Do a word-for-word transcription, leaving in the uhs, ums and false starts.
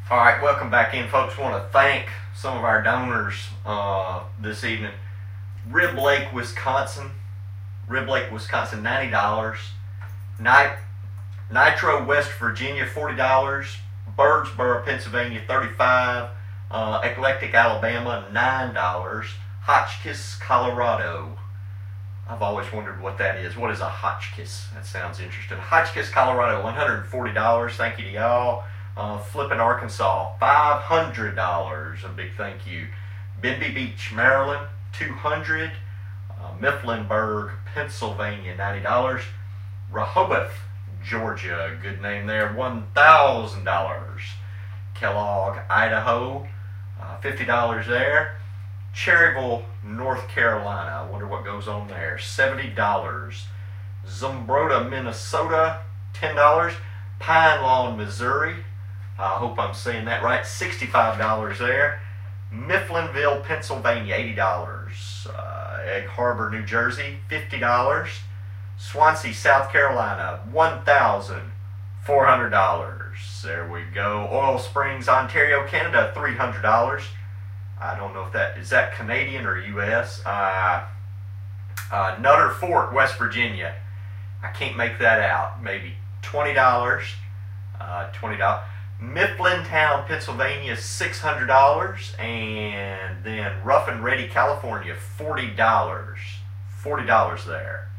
All right, welcome back in, folks. Want to thank some of our donors uh, this evening. Rib Lake, Wisconsin. Rib Lake, Wisconsin, ninety dollars. Nit- Nitro, West Virginia, forty dollars. Birdsboro, Pennsylvania, thirty-five dollars. Uh, Eclectic, Alabama, nine dollars. Hotchkiss, Colorado. I've always wondered what that is. What is a Hotchkiss? That sounds interesting. Hotchkiss, Colorado, one hundred forty dollars. Thank you to y'all. Uh, Flippin, Arkansas, five hundred dollars. A big thank you. Benby Beach, Maryland, two hundred dollars. Uh, Mifflinburg, Pennsylvania, ninety dollars. Rehoboth, Georgia, good name there, one thousand dollars. Kellogg, Idaho, uh, fifty dollars there. Cherryville, North Carolina, I wonder what goes on there, seventy dollars. Zumbrota, Minnesota, ten dollars. Pine Lawn, Missouri, I hope I'm saying that right, sixty-five dollars there. Mifflinville, Pennsylvania, eighty dollars. Uh, Egg Harbor, New Jersey, fifty dollars. Swansea, South Carolina, one thousand four hundred dollars. There we go. Oil Springs, Ontario, Canada, three hundred dollars. I don't know if that, is that Canadian or U S? Uh, uh, Nutter Fort, West Virginia. I can't make that out. Maybe twenty dollars. Uh, twenty dollars. Mifflintown, Pennsylvania, six hundred dollars. And then Rough and Ready, California, forty dollars. forty dollars there.